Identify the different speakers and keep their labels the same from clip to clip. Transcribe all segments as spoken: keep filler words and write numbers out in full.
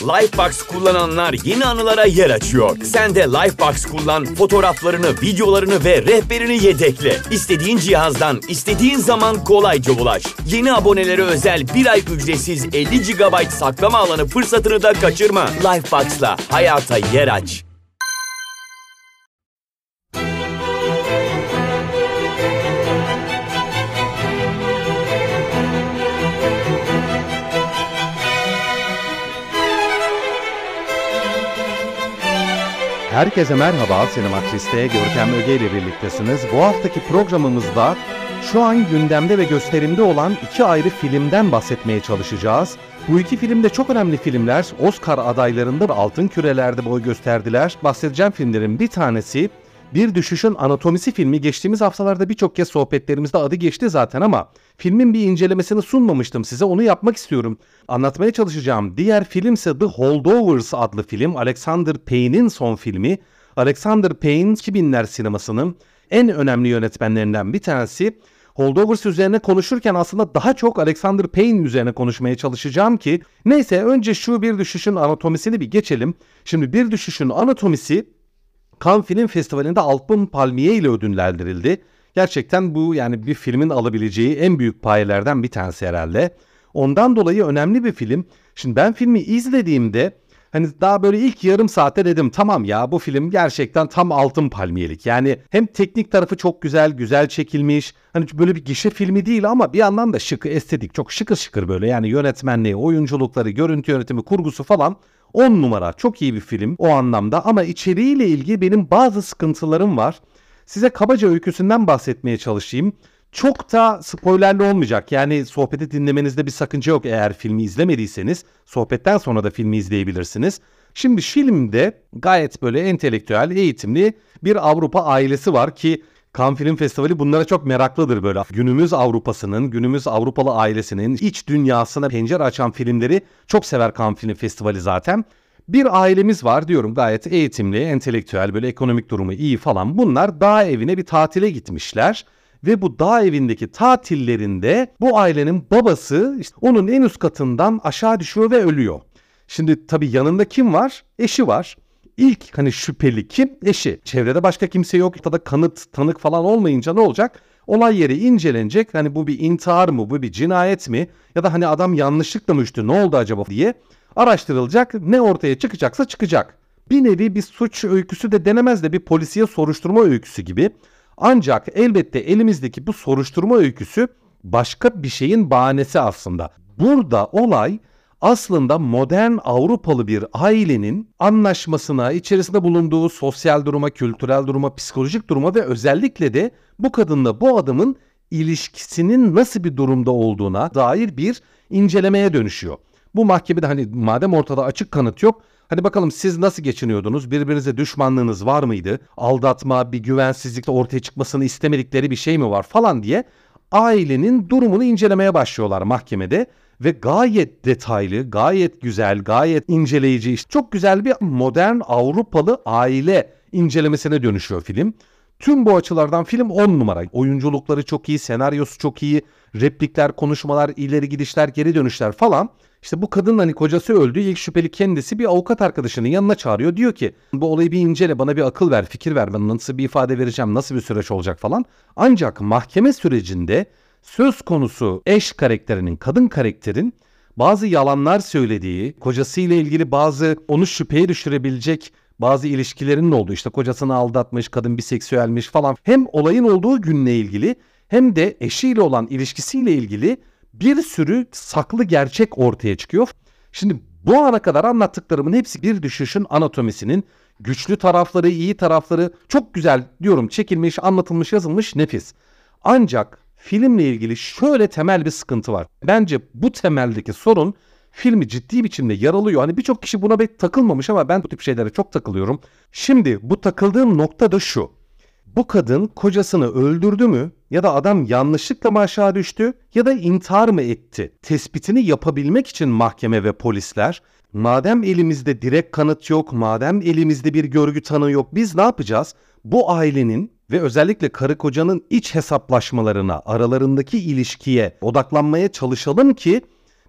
Speaker 1: Lifebox kullananlar yeni anılara yer açıyor. Sen de Lifebox kullan, fotoğraflarını, videolarını ve rehberini yedekle. İstediğin cihazdan, istediğin zaman kolayca ulaş. Yeni abonelere özel bir ay ücretsiz elli gigabayt saklama alanı fırsatını da kaçırma. Lifebox'la hayata yer aç.
Speaker 2: Herkese merhaba, Sinematris'te Görkem Öge ile birliktesiniz. Bu haftaki programımızda şu an gündemde ve gösterimde olan iki ayrı filmden bahsetmeye çalışacağız. Bu iki film de çok önemli filmler. Oscar adaylarında Altın Küreler'de boy gösterdiler. Bahsedeceğim filmlerin bir tanesi Bir Düşüşün Anatomisi filmi. Geçtiğimiz haftalarda birçok kez sohbetlerimizde adı geçti zaten ama filmin bir incelemesini sunmamıştım size. Onu yapmak istiyorum. Anlatmaya çalışacağım. Diğer filmse The Holdovers adlı film. Alexander Payne'in son filmi. Alexander Payne iki binler sinemasının en önemli yönetmenlerinden bir tanesi. Holdovers üzerine konuşurken aslında daha çok Alexander Payne üzerine konuşmaya çalışacağım ki neyse önce şu Bir Düşüşün Anatomisini bir geçelim. Şimdi Bir Düşüşün Anatomisi Cannes Film Festivali'nde Altın Palmiye ile ödüllendirildi. Gerçekten bu yani bir filmin alabileceği en büyük payelerden bir tanesi herhalde. Ondan dolayı önemli bir film. Şimdi ben filmi izlediğimde hani daha böyle ilk yarım saatte dedim tamam ya bu film gerçekten tam Altın Palmiyelik. Yani hem teknik tarafı çok güzel, güzel çekilmiş. Hani böyle bir gişe filmi değil ama bir yandan da şık, estetik, çok şıkır şıkır böyle. Yani yönetmenliği, oyunculukları, görüntü yönetimi, kurgusu falan on numara. Çok iyi bir film o anlamda ama içeriğiyle ilgili benim bazı sıkıntılarım var. Size kabaca öyküsünden bahsetmeye çalışayım. Çok da spoilerli olmayacak. Yani sohbeti dinlemenizde bir sakınca yok eğer filmi izlemediyseniz. Sohbetten sonra da filmi izleyebilirsiniz. Şimdi filmde gayet böyle entelektüel, eğitimli bir Avrupa ailesi var ki Cannes Film Festivali bunlara çok meraklıdır böyle. Günümüz Avrupa'sının, günümüz Avrupalı ailesinin iç dünyasına pencere açan filmleri çok sever Cannes Film Festivali zaten. Bir ailemiz var diyorum gayet eğitimli, entelektüel, böyle ekonomik durumu iyi falan. Bunlar dağ evine bir tatile gitmişler. Ve bu dağ evindeki tatillerinde bu ailenin babası işte onun en üst katından aşağı düşüyor ve ölüyor. Şimdi tabii yanında kim var? Eşi var. İlk hani şüpheli kim? Eşi. Çevrede başka kimse yok. Ortada kanıt, tanık falan olmayınca ne olacak? Olay yeri incelenecek. Hani bu bir intihar mı? Bu bir cinayet mi? Ya da hani adam yanlışlıkla mı düştü? Ne oldu acaba diye araştırılacak. Ne ortaya çıkacaksa çıkacak. Bir nevi bir suç öyküsü de denemez de bir polisiye soruşturma öyküsü gibi. Ancak elbette elimizdeki bu soruşturma öyküsü başka bir şeyin bahanesi aslında. Burada olay aslında modern Avrupalı bir ailenin anlaşmasına, içerisinde bulunduğu sosyal duruma, kültürel duruma, psikolojik duruma ve özellikle de bu kadınla bu adamın ilişkisinin nasıl bir durumda olduğuna dair bir incelemeye dönüşüyor. Bu mahkemede hani madem ortada açık kanıt yok, hadi bakalım siz nasıl geçiniyordunuz? Birbirinize düşmanlığınız var mıydı? Aldatma, bir güvensizlikle ortaya çıkmasını istemedikleri bir şey mi var falan diye ailenin durumunu incelemeye başlıyorlar mahkemede. Ve gayet detaylı, gayet güzel, gayet inceleyici, işte çok güzel bir modern Avrupalı aile incelemesine dönüşüyor film. Tüm bu açılardan film on numara. Oyunculukları çok iyi, senaryosu çok iyi, replikler, konuşmalar, ileri gidişler, geri dönüşler falan. İşte bu kadın hani kocası öldü. İlk şüpheli kendisi bir avukat arkadaşının yanına çağırıyor. Diyor ki bu olayı bir incele, bana bir akıl ver, fikir ver. Ben nasıl bir ifade vereceğim, nasıl bir süreç olacak falan. Ancak mahkeme sürecinde söz konusu eş karakterinin, kadın karakterin bazı yalanlar söylediği, kocasıyla ilgili bazı onu şüpheye düşürebilecek bazı ilişkilerinin olduğu, işte kocasını aldatmış, kadın biseksüelmiş falan. Hem olayın olduğu günle ilgili hem de eşiyle olan ilişkisiyle ilgili bir sürü saklı gerçek ortaya çıkıyor. Şimdi bu ana kadar anlattıklarımın hepsi Bir Düşüşün Anatomisinin güçlü tarafları, iyi tarafları, çok güzel diyorum, çekilmiş, anlatılmış, yazılmış, nefis. Ancak filmle ilgili şöyle temel bir sıkıntı var. Bence bu temeldeki sorun filmi ciddi biçimde yaralıyor. Hani birçok kişi buna pek takılmamış ama ben bu tip şeylere çok takılıyorum. Şimdi bu takıldığım nokta da şu. Bu kadın kocasını öldürdü mü ya da adam yanlışlıkla mı aşağı düştü ya da intihar mı etti? Tespitini yapabilmek için mahkeme ve polisler, madem elimizde direkt kanıt yok, madem elimizde bir görgü tanığı yok, biz ne yapacağız? Bu ailenin ve özellikle karı kocanın iç hesaplaşmalarına, aralarındaki ilişkiye odaklanmaya çalışalım ki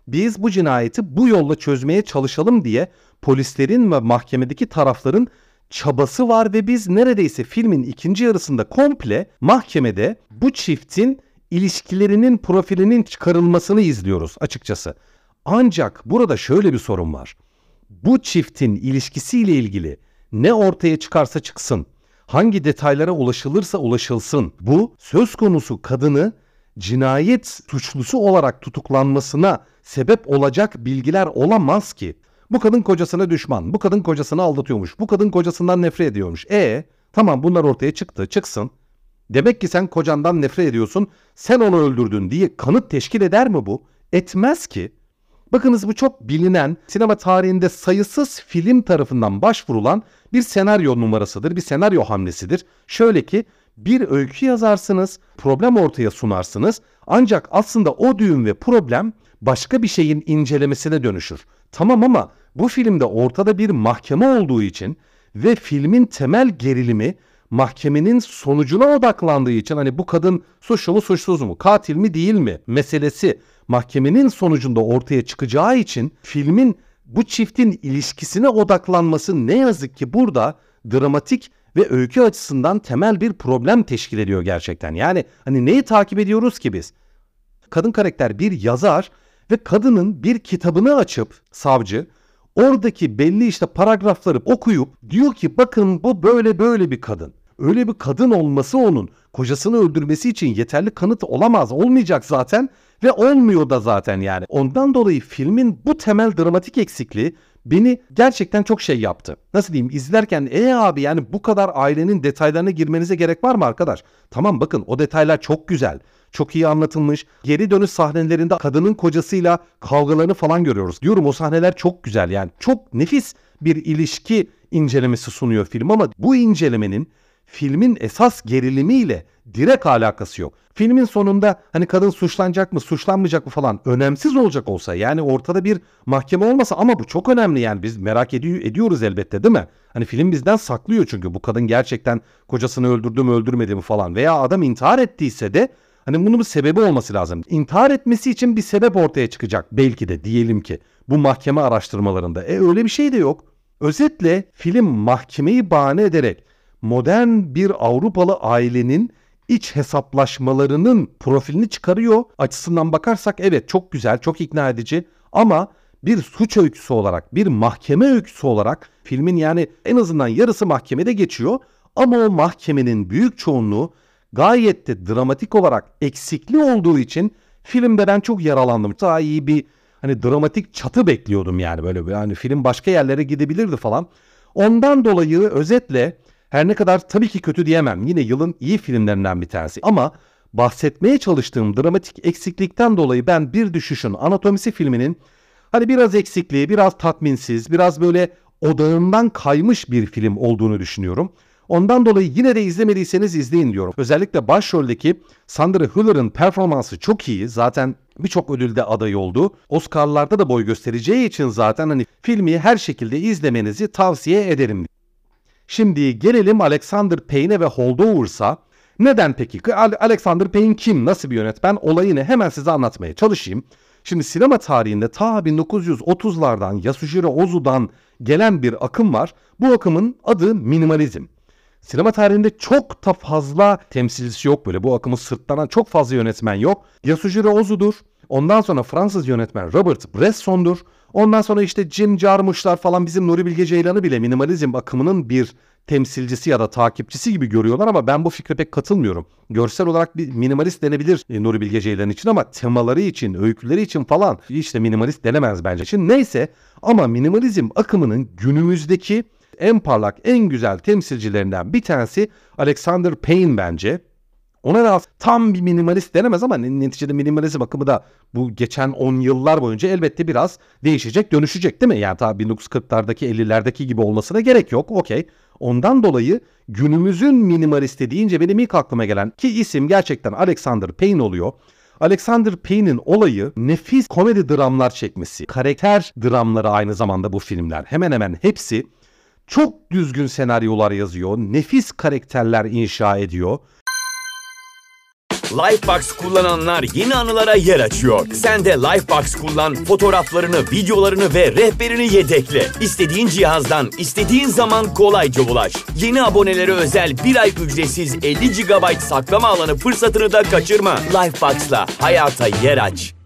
Speaker 2: Biz bu cinayeti bu yolla çözmeye çalışalım diye polislerin ve mahkemedeki tarafların çabası var ve biz neredeyse filmin ikinci yarısında komple mahkemede bu çiftin ilişkilerinin profilinin çıkarılmasını izliyoruz açıkçası. Ancak burada şöyle bir sorun var. Bu çiftin ilişkisiyle ilgili ne ortaya çıkarsa çıksın, hangi detaylara ulaşılırsa ulaşılsın, bu söz konusu kadını cinayet suçlusu olarak tutuklanmasına sebep olacak bilgiler olamaz ki. Bu kadın kocasına düşman, bu kadın kocasını aldatıyormuş, bu kadın kocasından nefret ediyormuş. E tamam, bunlar ortaya çıktı, çıksın. Demek ki sen kocandan nefret ediyorsun, sen onu öldürdün diye kanıt teşkil eder mi bu? Etmez ki. Bakınız, bu çok bilinen, sinema tarihinde sayısız film tarafından başvurulan bir senaryo numarasıdır, bir senaryo hamlesidir. Şöyle ki, bir öykü yazarsınız, problem ortaya sunarsınız, ancak aslında o düğüm ve problem başka bir şeyin incelemesine dönüşür. Tamam, ama bu filmde ortada bir mahkeme olduğu için ve filmin temel gerilimi mahkemenin sonucuna odaklandığı için, hani bu kadın suçlu mu suçsuz mu, katil mi değil mi meselesi mahkemenin sonucunda ortaya çıkacağı için filmin bu çiftin ilişkisine odaklanması ne yazık ki burada dramatik ve öykü açısından temel bir problem teşkil ediyor gerçekten. Yani hani neyi takip ediyoruz ki biz? Kadın karakter bir yazar ve kadının bir kitabını açıp savcı oradaki belli işte paragrafları okuyup diyor ki bakın bu böyle böyle bir kadın. Öyle bir kadın olması onun kocasını öldürmesi için yeterli kanıt olamaz, olmayacak zaten ve olmuyor da zaten yani. Ondan dolayı filmin bu temel dramatik eksikliği beni gerçekten çok şey yaptı. Nasıl diyeyim, izlerken e abi yani bu kadar ailenin detaylarına girmenize gerek var mı arkadaş? Tamam, bakın o detaylar çok güzel. Çok iyi anlatılmış. Geri dönüş sahnelerinde kadının kocasıyla kavgalarını falan görüyoruz. Diyorum, o sahneler çok güzel yani. Çok nefis bir ilişki incelemesi sunuyor film ama bu incelemenin filmin esas gerilimiyle direkt alakası yok. Filmin sonunda hani kadın suçlanacak mı, suçlanmayacak mı falan önemsiz olacak olsa, yani ortada bir mahkeme olmasa, ama bu çok önemli yani, biz merak ediyor, ediyoruz elbette değil mi? Hani film bizden saklıyor çünkü bu kadın gerçekten kocasını öldürdü mü öldürmedi mi falan, veya adam intihar ettiyse de hani bunun bir sebebi olması lazım. İntihar etmesi için bir sebep ortaya çıkacak belki de, diyelim ki bu mahkeme araştırmalarında. E öyle bir şey de yok. Özetle film mahkemeyi bahane ederek modern bir Avrupalı ailenin iç hesaplaşmalarının profilini çıkarıyor. Açısından bakarsak evet, çok güzel, çok ikna edici, ama bir suç öyküsü olarak, bir mahkeme öyküsü olarak filmin yani en azından yarısı mahkemede geçiyor, ama o mahkemenin büyük çoğunluğu gayet de dramatik olarak eksikli olduğu için filmde ben çok yaralandım. Daha iyi bir hani dramatik çatı bekliyordum yani, böyle yani film başka yerlere gidebilirdi falan. Ondan dolayı özetle her ne kadar tabii ki kötü diyemem, yine yılın iyi filmlerinden bir tanesi, ama bahsetmeye çalıştığım dramatik eksiklikten dolayı ben Bir Düşüşün Anatomisi filminin hani biraz eksikliği, biraz tatminsiz, biraz böyle odağından kaymış bir film olduğunu düşünüyorum. Ondan dolayı yine de izlemediyseniz izleyin diyorum. Özellikle başroldeki Sandra Hüller'ın performansı çok iyi. Zaten birçok ödülde aday oldu. Oscar'larda da boy göstereceği için zaten hani filmi her şekilde izlemenizi tavsiye ederim. Şimdi gelelim Alexander Payne'e ve Holdovers'a. Neden peki? Alexander Payne kim? Nasıl bir yönetmen? Olayını hemen size anlatmaya çalışayım. Şimdi sinema tarihinde ta bin dokuz yüz otuzlardan Yasujiro Ozu'dan gelen bir akım var. Bu akımın adı minimalizm. Sinema tarihinde çok da fazla temsilcisi yok böyle. Bu akımı sırtlanan çok fazla yönetmen yok. Yasujiro Ozu'dur. Ondan sonra Fransız yönetmen Robert Bresson'dur. Ondan sonra işte Jim Jarmusch'lar falan, bizim Nuri Bilge Ceylan'ı bile minimalizm akımının bir temsilcisi ya da takipçisi gibi görüyorlar, ama ben bu fikre pek katılmıyorum. Görsel olarak bir minimalist denebilir Nuri Bilge Ceylan için, ama temaları için, öyküleri için falan işte minimalist denemez bence. Şimdi neyse, ama minimalizm akımının günümüzdeki en parlak, en güzel temsilcilerinden bir tanesi Alexander Payne bence. Ona da tam bir minimalist denemez, ama neticede minimalizm akımı da bu geçen on yıllar boyunca elbette biraz değişecek, dönüşecek değil mi? Yani ta bin dokuz yüz kırklardaki, ellilerdeki gibi olmasına gerek yok. Okey. Ondan dolayı günümüzün minimalisti deyince benim ilk aklıma gelen ki isim gerçekten Alexander Payne oluyor. Alexander Payne'in olayı nefis komedi dramlar çekmesi. Karakter dramları aynı zamanda bu filmler. Hemen hemen hepsi çok düzgün senaryolar yazıyor. Nefis karakterler inşa ediyor.
Speaker 1: Lifebox kullananlar yeni anılara yer açıyor. Sen de Lifebox kullan, fotoğraflarını, videolarını ve rehberini yedekle. İstediğin cihazdan, istediğin zaman kolayca ulaş. Yeni abonelere özel bir ay ücretsiz elli gigabayt saklama alanı fırsatını da kaçırma. Lifebox'la hayata yer aç.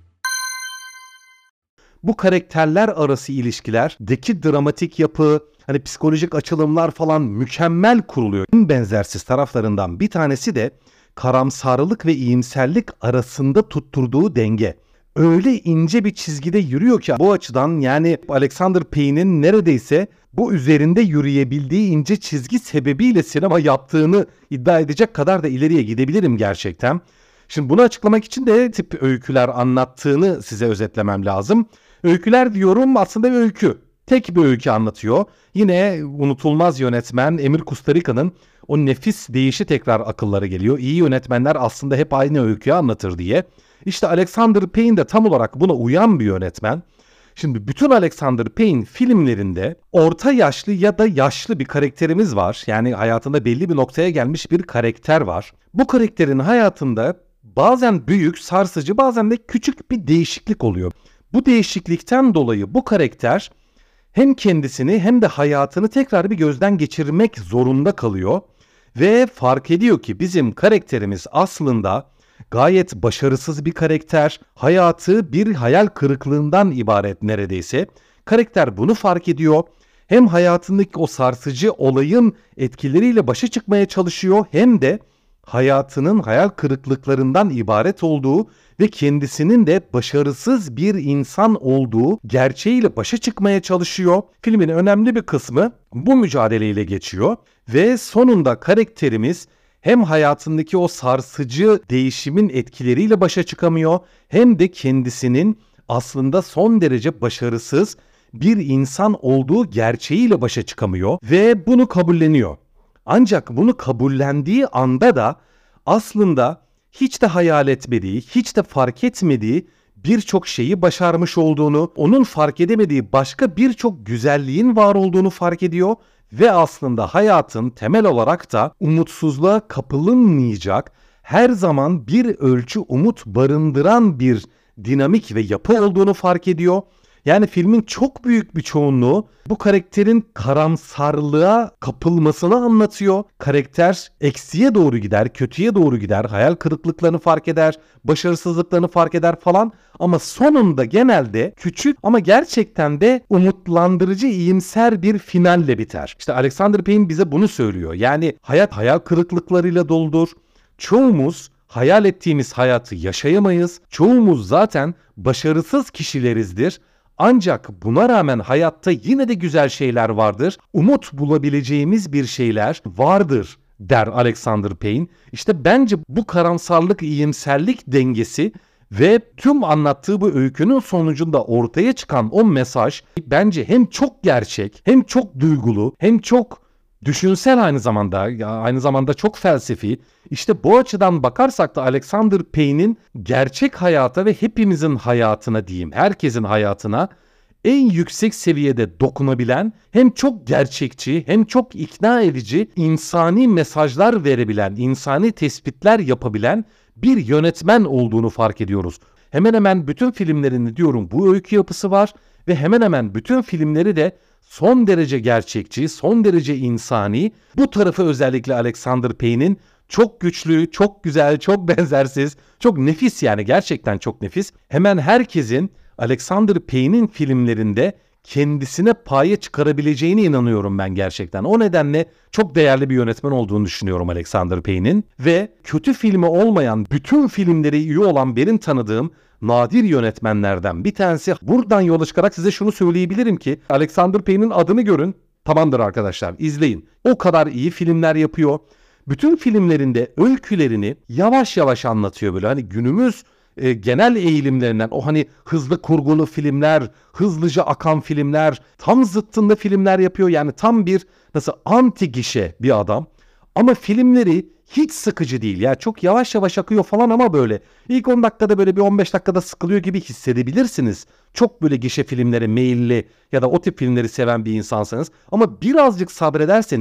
Speaker 2: Bu karakterler arası ilişkilerdeki dramatik yapı, hani psikolojik açılımlar falan mükemmel kuruluyor. En benzersiz taraflarından bir tanesi de karamsarlık ve iyimserlik arasında tutturduğu denge. Öyle ince bir çizgide yürüyor ki bu açıdan, yani Alexander Payne'in neredeyse bu üzerinde yürüyebildiği ince çizgi sebebiyle sinema yaptığını iddia edecek kadar da ileriye gidebilirim gerçekten. Şimdi bunu açıklamak için de tip öyküler anlattığını size özetlemem lazım. Öyküler diyorum, aslında bir öykü. Tek bir öykü anlatıyor. Yine unutulmaz yönetmen Emir Kusturica'nın o nefis deyişi tekrar akıllara geliyor. İyi yönetmenler aslında hep aynı öyküyü anlatır diye. İşte Alexander Payne de tam olarak buna uyan bir yönetmen. Şimdi bütün Alexander Payne filmlerinde orta yaşlı ya da yaşlı bir karakterimiz var. Yani hayatında belli bir noktaya gelmiş bir karakter var. Bu karakterin hayatında bazen büyük, sarsıcı, bazen de küçük bir değişiklik oluyor. Bu değişiklikten dolayı bu karakter hem kendisini hem de hayatını tekrar bir gözden geçirmek zorunda kalıyor. Ve fark ediyor ki bizim karakterimiz aslında gayet başarısız bir karakter. Hayatı bir hayal kırıklığından ibaret neredeyse. Karakter bunu fark ediyor. Hem hayatındaki o sarsıcı olayın etkileriyle başa çıkmaya çalışıyor, hem de hayatının hayal kırıklıklarından ibaret olduğu ve kendisinin de başarısız bir insan olduğu gerçeğiyle başa çıkmaya çalışıyor. Filmin önemli bir kısmı bu mücadeleyle geçiyor ve sonunda karakterimiz hem hayatındaki o sarsıcı değişimin etkileriyle başa çıkamıyor, hem de kendisinin aslında son derece başarısız bir insan olduğu gerçeğiyle başa çıkamıyor ve bunu kabulleniyor. Ancak bunu kabullendiği anda da aslında hiç de hayal etmediği, hiç de fark etmediği birçok şeyi başarmış olduğunu, onun fark edemediği başka birçok güzelliğin var olduğunu fark ediyor ve aslında hayatın temel olarak da umutsuzluğa kapılınmayacak, her zaman bir ölçü umut barındıran bir dinamik ve yapı olduğunu fark ediyor. Yani filmin çok büyük bir çoğunluğu bu karakterin karamsarlığa kapılmasını anlatıyor. Karakter eksiye doğru gider, kötüye doğru gider, hayal kırıklıklarını fark eder, başarısızlıklarını fark eder falan. Ama sonunda genelde küçük ama gerçekten de umutlandırıcı, iyimser bir finalle biter. İşte Alexander Payne bize bunu söylüyor. Yani hayat hayal kırıklıklarıyla doludur. Çoğumuz hayal ettiğimiz hayatı yaşayamayız. Çoğumuz zaten başarısız kişilerizdir. Ancak buna rağmen hayatta yine de güzel şeyler vardır. Umut bulabileceğimiz bir şeyler vardır der Alexander Payne. İşte bence bu karamsarlık, iyimserlik dengesi ve tüm anlattığı bu öykünün sonucunda ortaya çıkan o mesaj bence hem çok gerçek, hem çok duygulu, hem çok düşünsel, aynı zamanda ya aynı zamanda çok felsefi. İşte bu açıdan bakarsak da Alexander Payne'in gerçek hayata ve hepimizin hayatına diyeyim, herkesin hayatına en yüksek seviyede dokunabilen, hem çok gerçekçi hem çok ikna edici insani mesajlar verebilen, insani tespitler yapabilen bir yönetmen olduğunu fark ediyoruz. Hemen hemen bütün filmlerinde diyorum bu öykü yapısı var ve hemen hemen bütün filmleri de son derece gerçekçi, son derece insani. Bu tarafı özellikle Alexander Payne'in çok güçlü, çok güzel, çok benzersiz, çok nefis, yani gerçekten çok nefis. Hemen herkesin Alexander Payne'in filmlerinde kendisine paye çıkarabileceğine inanıyorum ben gerçekten. O nedenle çok değerli bir yönetmen olduğunu düşünüyorum Alexander Payne'in. Ve kötü filmi olmayan, bütün filmleri iyi olan benim tanıdığım nadir yönetmenlerden bir tanesi. Buradan yola çıkarak size şunu söyleyebilirim ki Alexander Payne'in adını görün, tamamdır arkadaşlar, izleyin. O kadar iyi filmler yapıyor. Bütün filmlerinde öykülerini yavaş yavaş anlatıyor, böyle hani günümüz e, genel eğilimlerinden, o hani hızlı kurgulu filmler, hızlıca akan filmler, tam zıttında filmler yapıyor. Yani tam bir nasıl anti gişe bir adam. Ama filmleri hiç sıkıcı değil. Yani çok yavaş yavaş akıyor falan ama böyle ilk on dakikada böyle bir on beş dakikada sıkılıyor gibi hissedebilirsiniz. Çok böyle gişe filmlere meyilli ya da o tip filmleri seven bir insansanız. Ama birazcık sabrederseniz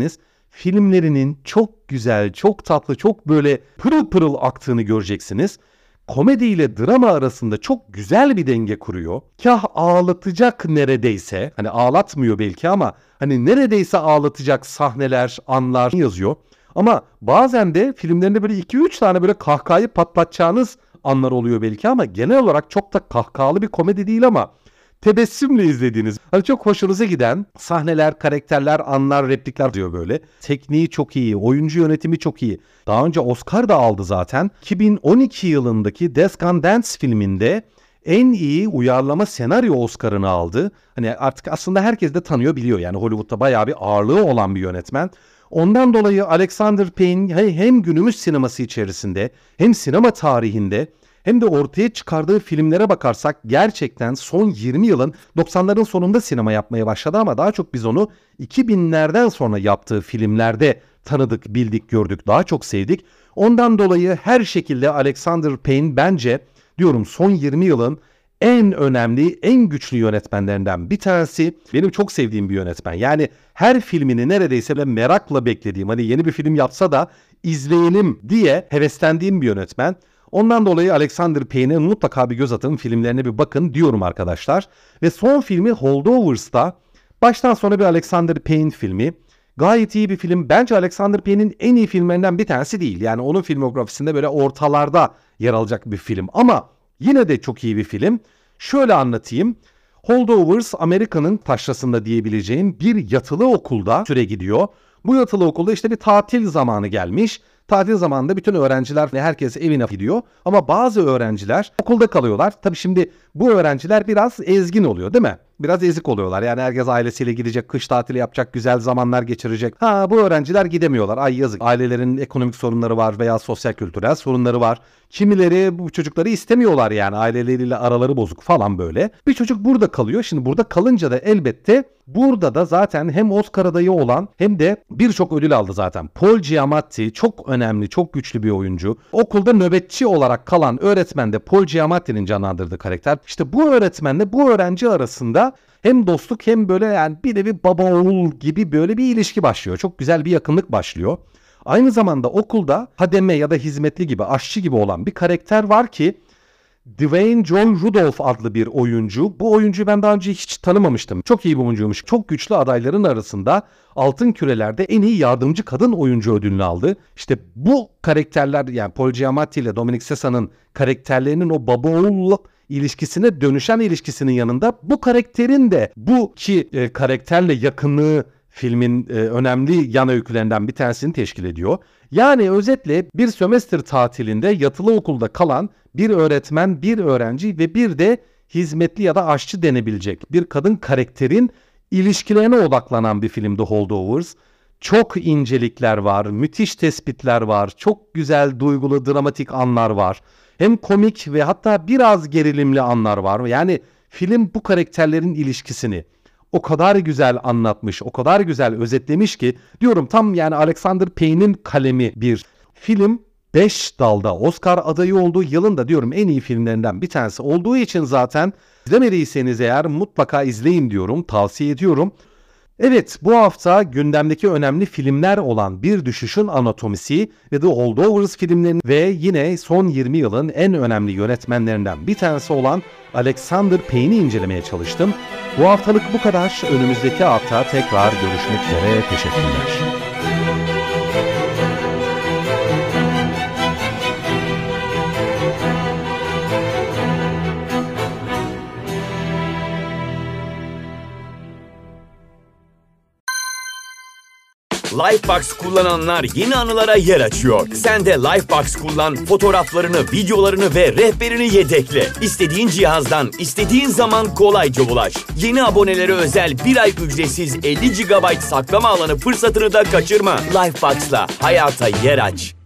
Speaker 2: filmlerinin çok güzel, çok tatlı, çok böyle pırıl pırıl aktığını göreceksiniz. Komedi ile drama arasında çok güzel bir denge kuruyor. Kah ağlatacak neredeyse, hani ağlatmıyor belki ama hani neredeyse ağlatacak sahneler, anlar yazıyor. Ama bazen de filmlerinde böyle iki üç tane böyle kahkahayı patlatacağınız anlar oluyor belki ama genel olarak çok da kahkahalı bir komedi değil ama tebessümle izlediğiniz, hani çok hoşunuza giden sahneler, karakterler, anlar, replikler diyor böyle. Tekniği çok iyi, oyuncu yönetimi çok iyi. Daha önce Oscar da aldı zaten. iki bin on iki yılındaki Descendants filminde en iyi uyarlama senaryo Oscar'ını aldı. Hani artık aslında herkes de tanıyor, biliyor. Yani Hollywood'da bayağı bir ağırlığı olan bir yönetmen. Ondan dolayı Alexander Payne hem günümüz sineması içerisinde hem sinema tarihinde hem de ortaya çıkardığı filmlere bakarsak gerçekten son yirmi yılın, doksanların sonunda sinema yapmaya başladı ama daha çok biz onu iki binlerden sonra yaptığı filmlerde tanıdık, bildik, gördük, daha çok sevdik. Ondan dolayı her şekilde Alexander Payne bence diyorum son yirmi yılın en önemli, en güçlü yönetmenlerinden bir tanesi. Benim çok sevdiğim bir yönetmen. Yani her filmini neredeyse merakla beklediğim, hani yeni bir film yapsa da izleyelim diye heveslendiğim bir yönetmen. Ondan dolayı Alexander Payne'e mutlaka bir göz atın, filmlerine bir bakın diyorum arkadaşlar. Ve son filmi Holdovers'ta baştan sona bir Alexander Payne filmi. Gayet iyi bir film. Bence Alexander Payne'in en iyi filmlerinden bir tanesi değil. Yani onun filmografisinde böyle ortalarda yer alacak bir film. Ama yine de çok iyi bir film. Şöyle anlatayım. Holdovers Amerika'nın taşrasında diyebileceğim bir yatılı okulda süre gidiyor. Bu yatılı okulda işte bir tatil zamanı gelmiş. Tatil zamanında bütün öğrenciler ve herkes evine gidiyor. Ama bazı öğrenciler okulda kalıyorlar. Tabii şimdi bu öğrenciler biraz ezgin oluyor, değil mi? Biraz ezik oluyorlar. Yani herkes ailesiyle gidecek, kış tatili yapacak, güzel zamanlar geçirecek. Ha, bu öğrenciler gidemiyorlar. Ay yazık. Ailelerin ekonomik sorunları var veya sosyal kültürel sorunları var. Kimileri bu çocukları istemiyorlar, yani aileleriyle araları bozuk falan böyle. Bir çocuk burada kalıyor. Şimdi burada kalınca da elbette burada da zaten hem Oscar adayı olan hem de birçok ödül aldı zaten. Paul Giamatti çok önemli, çok güçlü bir oyuncu. Okulda nöbetçi olarak kalan öğretmen de Paul Giamatti'nin canlandırdığı karakter. İşte bu öğretmenle bu öğrenci arasında hem dostluk hem böyle yani bir nevi baba oğul gibi böyle bir ilişki başlıyor. Çok güzel bir yakınlık başlıyor. Aynı zamanda okulda hademe ya da hizmetli gibi, aşçı gibi olan bir karakter var ki Dwayne John Rudolph adlı bir oyuncu. Bu oyuncuyu ben daha önce hiç tanımamıştım. Çok iyi bir oyuncuymuş. Çok güçlü adayların arasında Altın Küreler'de en iyi yardımcı kadın oyuncu ödülünü aldı. İşte bu karakterler, yani Paul Giamatti ile Dominic Sessa'nın karakterlerinin o baba oğul ilişkisine dönüşen ilişkisinin yanında bu karakterin de bu ki e, karakterle yakınlığı filmin e, önemli yan öykülerinden bir tanesini teşkil ediyor. Yani özetle bir sömestr tatilinde yatılı okulda kalan bir öğretmen, bir öğrenci ve bir de hizmetli ya da aşçı denebilecek bir kadın karakterin ilişkilerine odaklanan bir filmdi Holdovers. Çok incelikler var, müthiş tespitler var, çok güzel duygulu, dramatik anlar var. Hem komik ve hatta biraz gerilimli anlar var. Yani film bu karakterlerin ilişkisini o kadar güzel anlatmış, o kadar güzel özetlemiş ki diyorum tam yani Alexander Payne'in kalemi bir film. beş dalda Oscar adayı olduğu, yılın da diyorum en iyi filmlerinden bir tanesi olduğu için zaten izlemediyseniz eğer mutlaka izleyin diyorum, tavsiye ediyorum. Evet, bu hafta gündemdeki önemli filmler olan Bir Düşüşün Anatomisi ve The Holdovers filmlerinin ve yine son yirmi yılın en önemli yönetmenlerinden bir tanesi olan Alexander Payne'i incelemeye çalıştım. Bu haftalık bu kadar. Önümüzdeki hafta tekrar görüşmek üzere. Teşekkürler.
Speaker 1: Lifebox kullananlar yeni anılara yer açıyor. Sen de Lifebox kullan, fotoğraflarını, videolarını ve rehberini yedekle. İstediğin cihazdan, istediğin zaman kolayca ulaş. Yeni abonelere özel bir ay ücretsiz elli gigabayt saklama alanı fırsatını da kaçırma. Lifebox'la hayata yer aç.